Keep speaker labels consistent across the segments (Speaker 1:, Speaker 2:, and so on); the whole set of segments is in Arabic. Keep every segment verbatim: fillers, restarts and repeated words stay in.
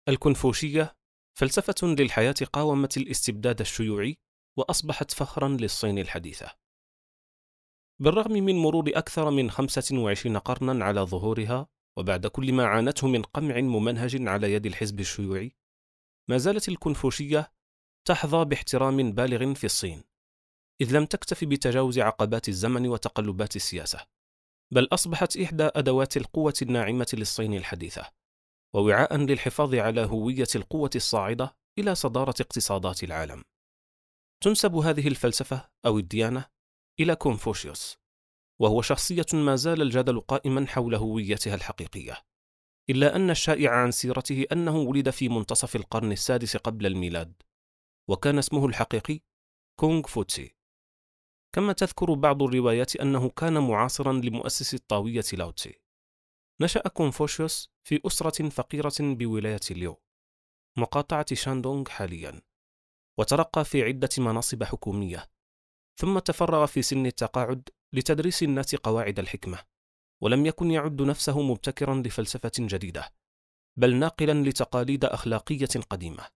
Speaker 1: الكونفوشية فلسفة للحياة قاومت الاستبداد الشيوعي وأصبحت فخرا للصين الحديثة. بالرغم من مرور أكثر من خمسة وعشرين قرنا على ظهورها، وبعد كل ما عانته من قمع ممنهج على يد الحزب الشيوعي، ما زالت الكونفوشية تحظى باحترام بالغ في الصين، إذ لم تكتف بتجاوز عقبات الزمن وتقلبات السياسة، بل أصبحت إحدى أدوات القوة الناعمة للصين الحديثة، ووعاء للحفاظ على هوية القوة الصاعدة إلى صدارة اقتصادات العالم. تنسب هذه الفلسفة أو الديانة إلى كونفوشيوس، وهو شخصية ما زال الجدل قائما حول هويتها الحقيقية، إلا أن الشائع عن سيرته أنه ولد في منتصف القرن السادس قبل الميلاد، وكان اسمه الحقيقي كونغ فوتسي. كما تذكر بعض الروايات أنه كان معاصرا لمؤسس الطاوية لاو تسي. نشأ كونفوشيوس في أسرة فقيرة بولاية ليو، مقاطعة شاندونغ حاليا، وترقى في عدة مناصب حكومية، ثم تفرغ في سن التقاعد لتدريس الناس قواعد الحكمة، ولم يكن يعد نفسه مبتكرا لفلسفة جديدة، بل ناقلا لتقاليد أخلاقية قديمة.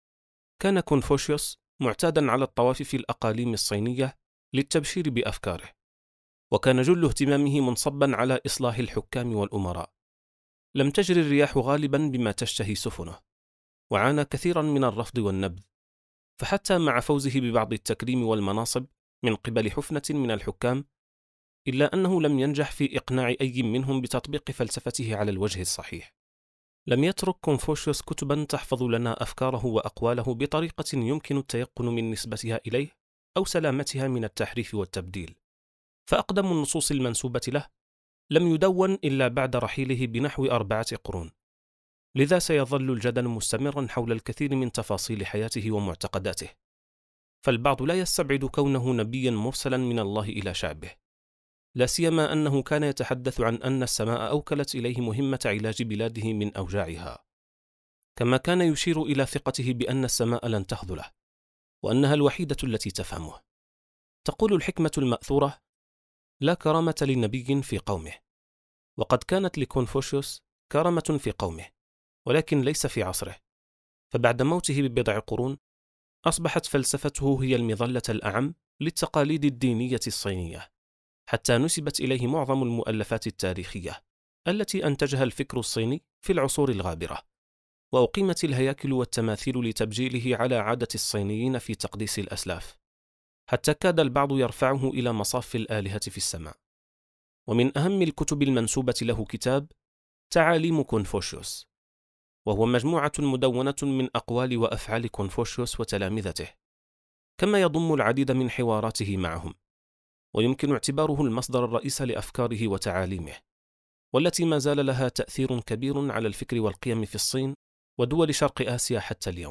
Speaker 1: كان كونفوشيوس معتادا على الطواف في الأقاليم الصينية للتبشير بأفكاره، وكان جل اهتمامه منصبا على إصلاح الحكام والأمراء. لم تجري الرياح غالبا بما تشتهي سفنه، وعانى كثيرا من الرفض والنبذ، فحتى مع فوزه ببعض التكريم والمناصب من قبل حفنة من الحكام، إلا أنه لم ينجح في إقناع أي منهم بتطبيق فلسفته على الوجه الصحيح. لم يترك كونفوشيوس كتبا تحفظ لنا أفكاره وأقواله بطريقة يمكن التيقن من نسبتها إليه أو سلامتها من التحريف والتبديل، فأقدم النصوص المنسوبة له لم يدون إلا بعد رحيله بنحو أربعة قرون. لذا سيظل الجدل مستمرا حول الكثير من تفاصيل حياته ومعتقداته، فالبعض لا يستبعد كونه نبيا مرسلا من الله إلى شعبه، لا سيما أنه كان يتحدث عن أن السماء أوكلت إليه مهمة علاج بلاده من أوجاعها، كما كان يشير إلى ثقته بأن السماء لن تخذله، وأنها الوحيدة التي تفهمه. تقول الحكمة المأثورة: لا كرامة لنبي في قومه. وقد كانت لكونفوشيوس كرامة في قومه، ولكن ليس في عصره، فبعد موته ببضع قرون أصبحت فلسفته هي المظلة الأعم للتقاليد الدينية الصينية، حتى نسبت إليه معظم المؤلفات التاريخية التي أنتجها الفكر الصيني في العصور الغابرة، وأقيمت الهياكل والتماثيل لتبجيله على عادة الصينيين في تقديس الأسلاف، حتى كاد البعض يرفعه إلى مصاف الآلهة في السماء. ومن أهم الكتب المنسوبة له كتاب تعاليم كونفوشيوس، وهو مجموعة مدونة من أقوال وأفعال كونفوشيوس وتلامذته، كما يضم العديد من حواراته معهم، ويمكن اعتباره المصدر الرئيس لأفكاره وتعاليمه، والتي ما زال لها تأثير كبير على الفكر والقيم في الصين ودول شرق آسيا حتى اليوم.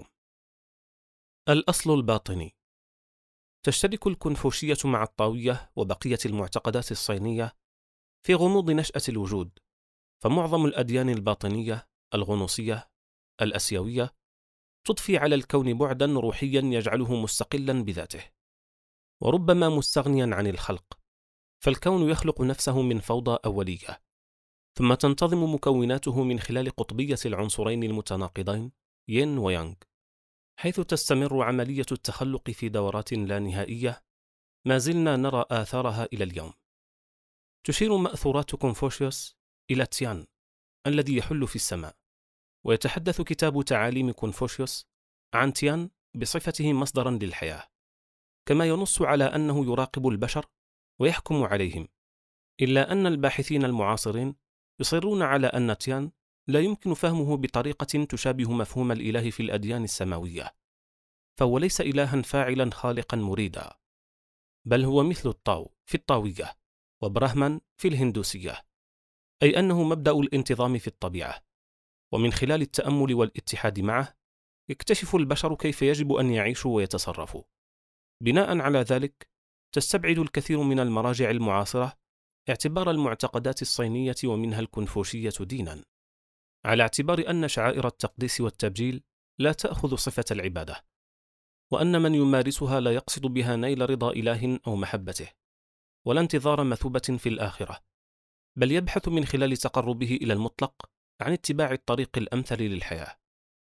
Speaker 1: الأصل الباطني. تشترك الكونفوشية مع الطاوية وبقية المعتقدات الصينية في غموض نشأة الوجود، فمعظم الأديان الباطنية الغنوصية الأسيوية تضفي على الكون بعدا روحيا يجعله مستقلا بذاته، وربما مستغنيا عن الخلق، فالكون يخلق نفسه من فوضى أولية، ثم تنتظم مكوناته من خلال قطبية العنصرين المتناقضين يين ويانغ، حيث تستمر عملية التخلق في دورات لا نهائية ما زلنا نرى آثارها إلى اليوم. تشير مأثورات كونفوشيوس إلى تيان الذي يحل في السماء، ويتحدث كتاب تعاليم كونفوشيوس عن تيان بصفته مصدرا للحياة، كما ينص على أنه يراقب البشر ويحكم عليهم، إلا أن الباحثين المعاصرين يصرون على أن تيان لا يمكن فهمه بطريقة تشابه مفهوم الإله في الأديان السماوية، فهو ليس إلها فاعلا خالقا مريدا، بل هو مثل الطاو في الطاوية وبراهمان في الهندوسية، أي أنه مبدأ الانتظام في الطبيعة، ومن خلال التأمل والاتحاد معه يكتشف البشر كيف يجب أن يعيشوا ويتصرفوا. بناء على ذلك تستبعد الكثير من المراجع المعاصرة اعتبار المعتقدات الصينية ومنها الكونفوشية دينا، على اعتبار أن شعائر التقديس والتبجيل لا تأخذ صفة العبادة، وأن من يمارسها لا يقصد بها نيل رضا إله أو محبته، ولا انتظار مثوبة في الآخرة، بل يبحث من خلال تقربه إلى المطلق عن اتباع الطريق الأمثل للحياة.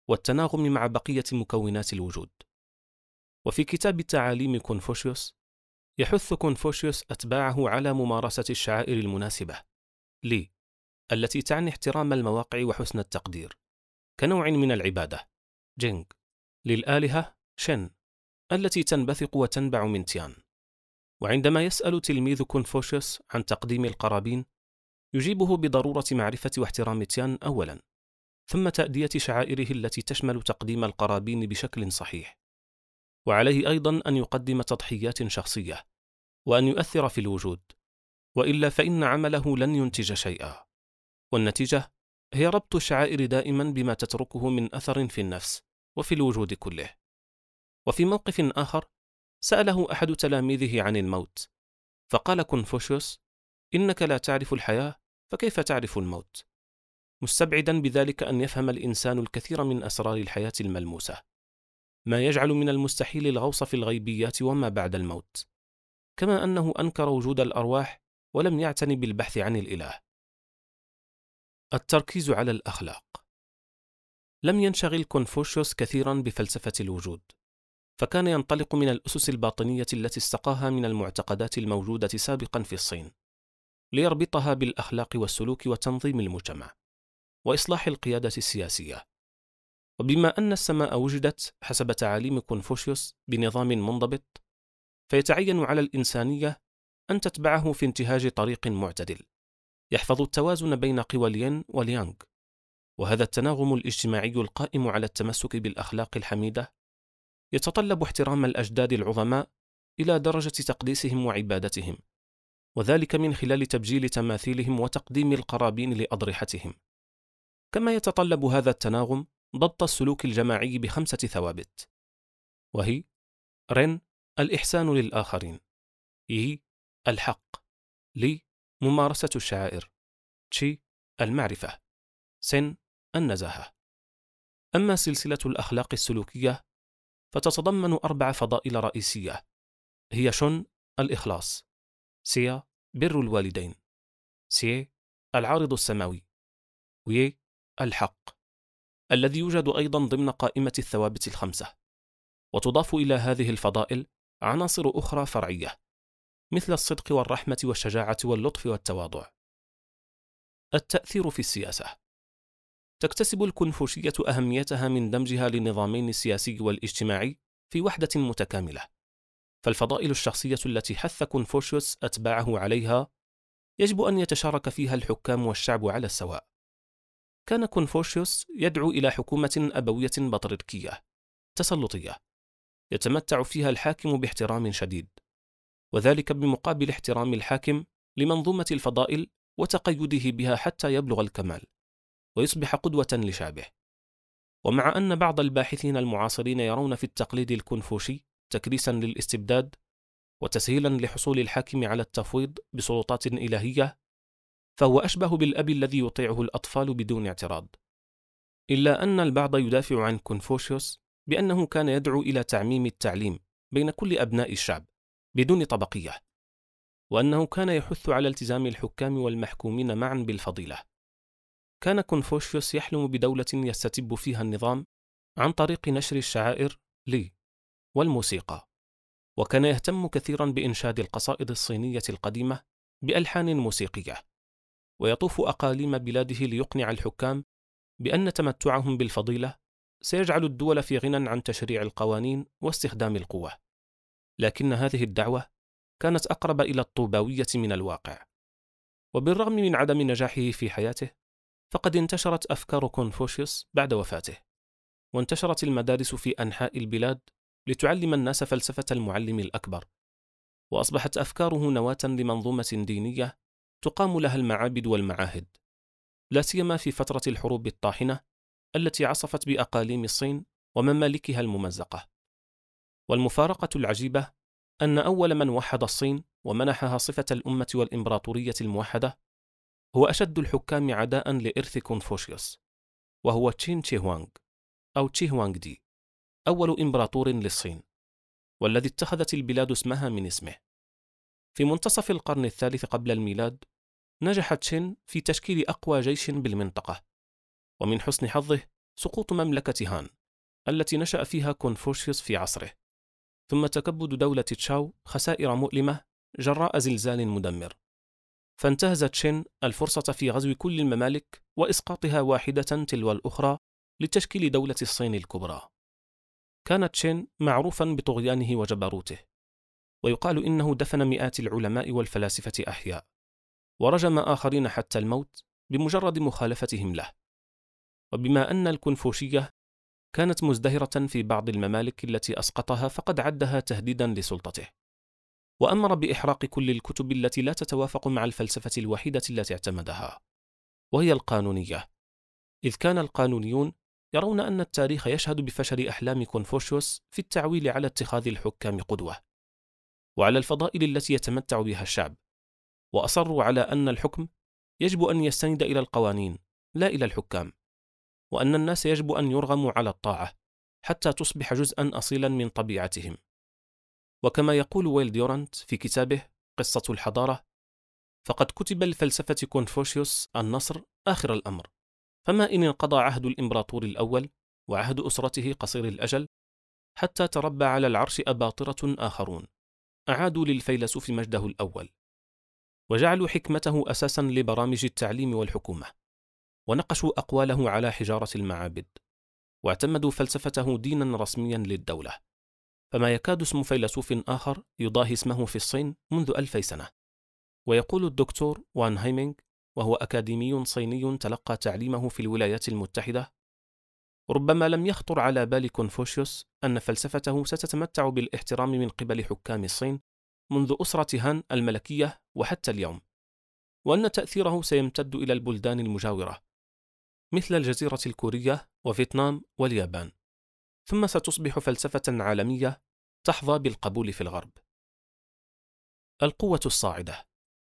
Speaker 1: والتناغم مع بقية مكونات الوجود. وفي كتاب تعاليم كونفوشيوس يحث كونفوشيوس أتباعه على ممارسة الشعائر المناسبة لي التي تعني احترام المواقع وحسن التقدير كنوع من العبادة جينغ، للآلهة شن التي تنبثق وتنبع من تيان. وعندما يسأل تلميذ كونفوشيوس عن تقديم القرابين يجيبه بضرورة معرفة واحترام تيان أولا، ثم تأدية شعائره التي تشمل تقديم القرابين بشكل صحيح. وعليه أيضا أن يقدم تضحيات شخصية وأن يؤثر في الوجود، وإلا فإن عمله لن ينتج شيئا. والنتيجة هي ربط الشعائر دائما بما تتركه من أثر في النفس وفي الوجود كله. وفي موقف آخر سأله أحد تلاميذه عن الموت، فقال كونفوشيوس: إنك لا تعرف الحياة فكيف تعرف الموت؟ مستبعدا بذلك أن يفهم الإنسان الكثير من أسرار الحياة الملموسة، ما يجعل من المستحيل الغوص في الغيبيات وما بعد الموت، كما أنه أنكر وجود الأرواح ولم يعتني بالبحث عن الإله. التركيز على الأخلاق. لم ينشغل كونفوشيوس كثيرا بفلسفة الوجود، فكان ينطلق من الأسس الباطنية التي استقاها من المعتقدات الموجودة سابقا في الصين، ليربطها بالأخلاق والسلوك وتنظيم المجتمع وإصلاح القيادة السياسية. وبما أن السماء وجدت حسب تعاليم كونفوشيوس بنظام منضبط، فيتعين على الإنسانية أن تتبعه في انتهاج طريق معتدل يحفظ التوازن بين قوى الين واليانغ. وهذا التناغم الاجتماعي القائم على التمسك بالأخلاق الحميدة يتطلب احترام الأجداد العظماء إلى درجة تقديسهم وعبادتهم، وذلك من خلال تبجيل تماثيلهم وتقديم القرابين لأضرحتهم. كما يتطلب هذا التناغم ضبط السلوك الجماعي بخمسة ثوابت، وهي رن الإحسان للآخرين، يي الحق، لي ممارسة الشعائر، تشي المعرفة، سن النزاهة. أما سلسلة الأخلاق السلوكية فتتضمن أربع فضائل رئيسية، هي شن الإخلاص، سيا بر الوالدين، سي العارض السماوي، وي الحق الذي يوجد أيضا ضمن قائمة الثوابت الخمسة. وتضاف إلى هذه الفضائل عناصر أخرى فرعية مثل الصدق والرحمة والشجاعة واللطف والتواضع. التأثير في السياسة. تكتسب الكونفوشية أهميتها من دمجها للنظامين السياسي والاجتماعي في وحدة متكاملة. فالفضائل الشخصية التي حث كونفوشيوس أتباعه عليها يجب أن يتشارك فيها الحكام والشعب على السواء. كان كونفوشيوس يدعو إلى حكومة أبوية بطريركية تسلطية يتمتع فيها الحاكم باحترام شديد، وذلك بمقابل احترام الحاكم لمنظومة الفضائل وتقيده بها حتى يبلغ الكمال ويصبح قدوة لشعبه. ومع أن بعض الباحثين المعاصرين يرون في التقليد الكونفوشي تكريسا للاستبداد وتسهيلا لحصول الحاكم على التفويض بسلطات إلهية، فهو أشبه بالأب الذي يطيعه الأطفال بدون اعتراض. إلا أن البعض يدافع عن كونفوشيوس بأنه كان يدعو إلى تعميم التعليم بين كل أبناء الشعب بدون طبقية، وأنه كان يحث على التزام الحكام والمحكومين معا بالفضيلة. كان كونفوشيوس يحلم بدولة يستتب فيها النظام عن طريق نشر الشعائر لي والموسيقى، وكان يهتم كثيرا بإنشاد القصائد الصينية القديمة بألحان موسيقية، ويطوف أقاليم بلاده ليقنع الحكام بأن تمتعهم بالفضيلة سيجعل الدول في غنى عن تشريع القوانين واستخدام القوة. لكن هذه الدعوة كانت أقرب إلى الطوباوية من الواقع. وبالرغم من عدم نجاحه في حياته، فقد انتشرت أفكار كونفوشيوس بعد وفاته، وانتشرت المدارس في أنحاء البلاد لتعلم الناس فلسفة المعلم الأكبر، وأصبحت أفكاره نواة لمنظومة دينية تقام لها المعابد والمعاهد، لا سيما في فترة الحروب الطاحنة التي عصفت بأقاليم الصين وممالكها الممزقة. والمفارقة العجيبة أن أول من وحد الصين ومنحها صفة الأمة والإمبراطورية الموحدة هو أشد الحكام عداء لإرث كونفوشيوس، وهو تشين شي هوانغ أو تشي هوانغ دي، أول إمبراطور للصين، والذي اتخذت البلاد اسمها من اسمه. في منتصف القرن الثالث قبل الميلاد نجح تشين في تشكيل أقوى جيش بالمنطقة، ومن حسن حظه سقوط مملكة هان التي نشأ فيها كونفوشيوس في عصره، ثم تكبد دولة تشاو خسائر مؤلمة جراء زلزال مدمر، فانتهز تشين الفرصة في غزو كل الممالك وإسقاطها واحدة تلو الأخرى لتشكيل دولة الصين الكبرى. كان تشين معروفا بطغيانه وجبروته، ويقال إنه دفن مئات العلماء والفلاسفة أحياء، ورجم آخرين حتى الموت بمجرد مخالفتهم له. وبما أن الكونفوشية كانت مزدهرة في بعض الممالك التي أسقطها، فقد عدها تهديدا لسلطته، وأمر بإحراق كل الكتب التي لا تتوافق مع الفلسفة الوحيدة التي اعتمدها، وهي القانونية، إذ كان القانونيون يرون أن التاريخ يشهد بفشل أحلام كونفوشيوس في التعويل على اتخاذ الحكام قدوة، وعلى الفضائل التي يتمتع بها الشعب، وأصروا على أن الحكم يجب أن يستند إلى القوانين لا إلى الحكام، وأن الناس يجب أن يرغموا على الطاعة حتى تصبح جزءا أصيلا من طبيعتهم. وكما يقول ويل ديورانت في كتابه قصة الحضارة، فقد كتب لفلسفة كونفوشيوس النصر آخر الأمر، فما إن انقضى عهد الإمبراطور الأول وعهد أسرته قصير الأجل، حتى تربى على العرش أباطرة آخرون أعادوا للفيلسوف مجده الأول، وجعلوا حكمته أساسا لبرامج التعليم والحكومة، ونقشوا أقواله على حجارة المعابد، واعتمدوا فلسفته دينا رسميا للدولة، فما يكاد اسم فيلسوف آخر يضاهي اسمه في الصين منذ ألفي سنة. ويقول الدكتور وان هايمينغ، وهو أكاديمي صيني تلقى تعليمه في الولايات المتحدة: ربما لم يخطر على بال كونفوشيوس أن فلسفته ستتمتع بالاحترام من قبل حكام الصين منذ أسرة هان الملكية وحتى اليوم، وأن تأثيره سيمتد إلى البلدان المجاورة مثل الجزيرة الكورية وفيتنام واليابان، ثم ستصبح فلسفة عالمية تحظى بالقبول في الغرب. القوة الصاعدة.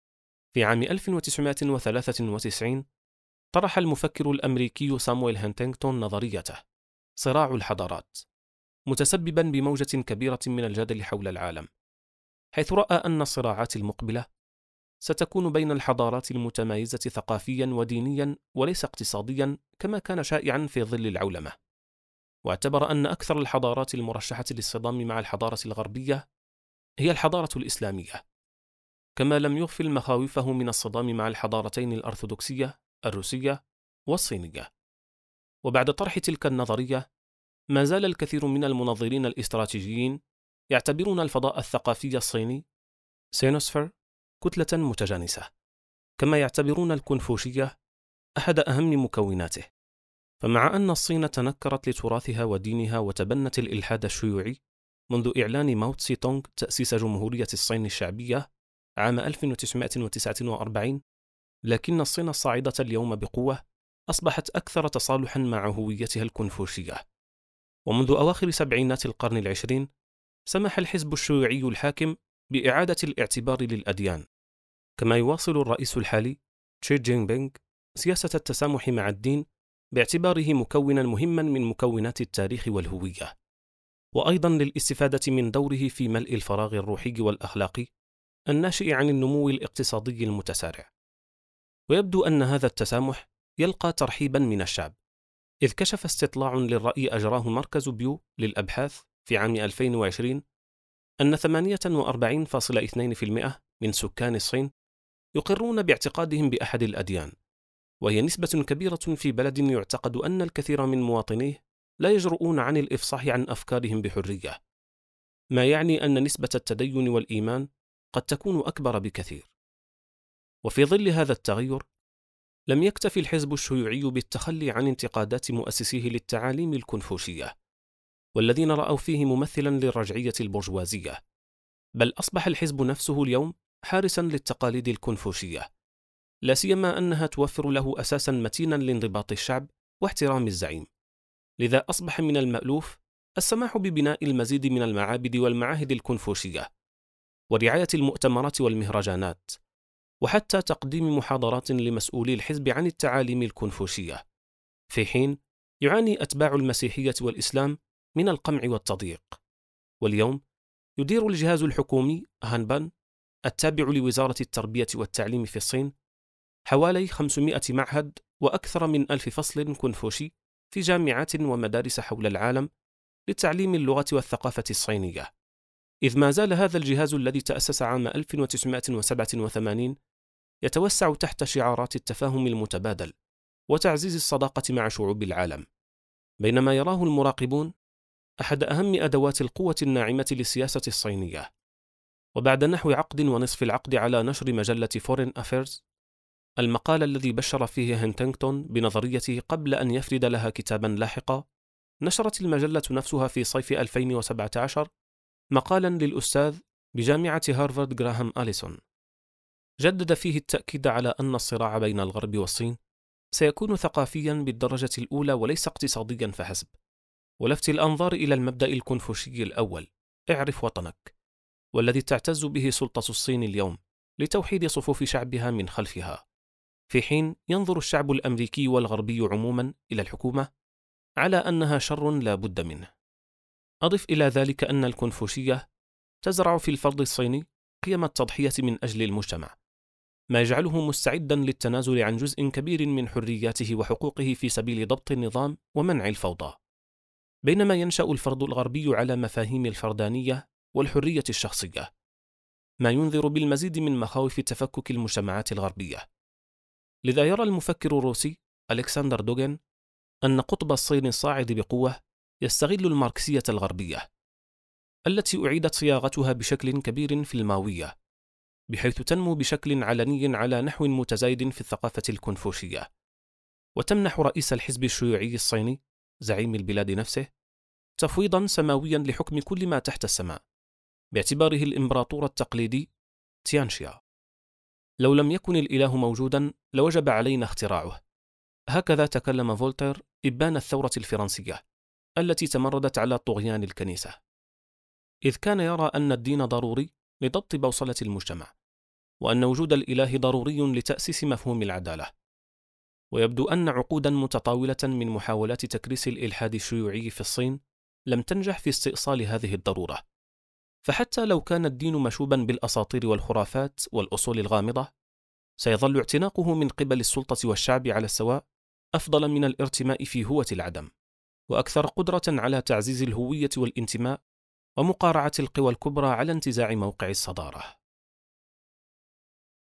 Speaker 1: في عام ألف وتسعمائة وثلاثة وتسعين طرح المفكر الأمريكي سامويل هانتينغتون نظريته صراع الحضارات، متسببا بموجة كبيرة من الجدل حول العالم، حيث رأى أن الصراعات المقبلة ستكون بين الحضارات المتمايزة ثقافيا ودينيا وليس اقتصاديا كما كان شائعا في ظل العولمة. واعتبر أن أكثر الحضارات المرشحة للصدام مع الحضارة الغربية هي الحضارة الإسلامية، كما لم يغفل مخاوفه من الصدام مع الحضارتين الأرثوذكسية الروسية والصينية. وبعد طرح تلك النظرية، ما زال الكثير من المنظرين الاستراتيجيين يعتبرون الفضاء الثقافي الصيني سينوسفير كتلة متجانسة، كما يعتبرون الكونفوشية أحد أهم مكوناته. فمع أن الصين تنكرت لتراثها ودينها وتبنت الإلحاد الشيوعي منذ إعلان ماو تسي تونغ تأسيس جمهورية الصين الشعبية عام ألف وتسعمائة وتسعة وأربعين، لكن الصين الصاعدة اليوم بقوة أصبحت أكثر تصالحا مع هويتها الكونفوشية. ومنذ أواخر سبعينات القرن العشرين سمح الحزب الشيوعي الحاكم بإعادة الاعتبار للأديان، كما يواصل الرئيس الحالي شي جين بينغ سياسة التسامح مع الدين باعتباره مكونا مهما من مكونات التاريخ والهوية، وأيضا للاستفادة من دوره في ملء الفراغ الروحي والأخلاقي الناشئ عن النمو الاقتصادي المتسارع. ويبدو أن هذا التسامح يلقى ترحيبا من الشعب، إذ كشف استطلاع للرأي أجراه مركز بيو للأبحاث في عام ألفين وعشرين أن ثمانية وأربعين فاصلة اثنين بالمئة من سكان الصين يقرون باعتقادهم بأحد الأديان، وهي نسبة كبيرة في بلد يعتقد أن الكثير من مواطنيه لا يجرؤون عن الإفصاح عن أفكارهم بحرية، ما يعني أن نسبة التدين والإيمان قد تكون أكبر بكثير. وفي ظل هذا التغير لم يكتفي الحزب الشيوعي بالتخلي عن انتقادات مؤسسيه للتعاليم الكونفوشية والذين رأوا فيه ممثلا للرجعية البرجوازية، بل أصبح الحزب نفسه اليوم حارسا للتقاليد الكونفوشية، لا سيما أنها توفر له أساسا متينا لانضباط الشعب واحترام الزعيم. لذا أصبح من المألوف السماح ببناء المزيد من المعابد والمعاهد الكونفوشية ورعاية المؤتمرات والمهرجانات، وحتى تقديم محاضرات لمسؤولي الحزب عن التعاليم الكونفوشية، في حين يعاني أتباع المسيحية والإسلام من القمع والتضييق. واليوم يدير الجهاز الحكومي هانبان التابع لوزارة التربية والتعليم في الصين حوالي خمسمائة معهد وأكثر من ألف فصل كونفوشي في جامعات ومدارس حول العالم لتعليم اللغة والثقافة الصينية، إذ ما زال هذا الجهاز الذي تأسس عام ألف وتسعمائة وسبعة وثمانين يتوسع تحت شعارات التفاهم المتبادل وتعزيز الصداقة مع شعوب العالم، بينما يراه المراقبون أحد أهم أدوات القوة الناعمة للسياسة الصينية. وبعد نحو عقد ونصف العقد على نشر مجلة فورين أفيرز المقال الذي بشر فيه هنتنغتون بنظريته قبل أن يفرد لها كتابا لاحقا، نشرت المجلة نفسها في صيف ألفين وسبعة عشر مقالا للأستاذ بجامعة هارفارد غراهام أليسون، جدد فيه التأكيد على أن الصراع بين الغرب والصين سيكون ثقافيا بالدرجة الأولى وليس اقتصاديا فحسب، ولفت الأنظار إلى المبدأ الكونفوشيي الأول: اعرف وطنك، والذي تعتز به سلطة الصين اليوم لتوحيد صفوف شعبها من خلفها، في حين ينظر الشعب الأمريكي والغربي عموما إلى الحكومة على أنها شر لا بد منه. أضف إلى ذلك أن الكونفوشية تزرع في الفرد الصيني قيم التضحية من أجل المجتمع، ما يجعله مستعدا للتنازل عن جزء كبير من حرياته وحقوقه في سبيل ضبط النظام ومنع الفوضى، بينما ينشأ الفرد الغربي على مفاهيم الفردانية والحرية الشخصية، ما ينذر بالمزيد من مخاوف تفكك المجتمعات الغربية. لذا يرى المفكر الروسي ألكسندر دوغين أن قطب الصين الصاعد بقوة يستغل الماركسية الغربية التي أعيدت صياغتها بشكل كبير في الماوية، بحيث تنمو بشكل علني على نحو متزايد في الثقافة الكونفوشية، وتمنح رئيس الحزب الشيوعي الصيني زعيم البلاد نفسه تفويضا سماويا لحكم كل ما تحت السماء، باعتباره الإمبراطور التقليدي تيانشيا. لو لم يكن الإله موجودا لوجب علينا اختراعه، هكذا تكلم فولتير إبان الثورة الفرنسية التي تمردت على طغيان الكنيسة، إذ كان يرى أن الدين ضروري لضبط بوصلة المجتمع، وأن وجود الإله ضروري لتأسيس مفهوم العدالة. ويبدو أن عقودا متطاولة من محاولات تكريس الإلحاد الشيوعي في الصين لم تنجح في استئصال هذه الضرورة، فحتى لو كان الدين مشوبا بالأساطير والخرافات والأصول الغامضة، سيظل اعتناقه من قبل السلطة والشعب على السواء أفضل من الارتماء في هوة العدم، وأكثر قدرة على تعزيز الهوية والانتماء ومقارعة القوى الكبرى على انتزاع موقع الصدارة.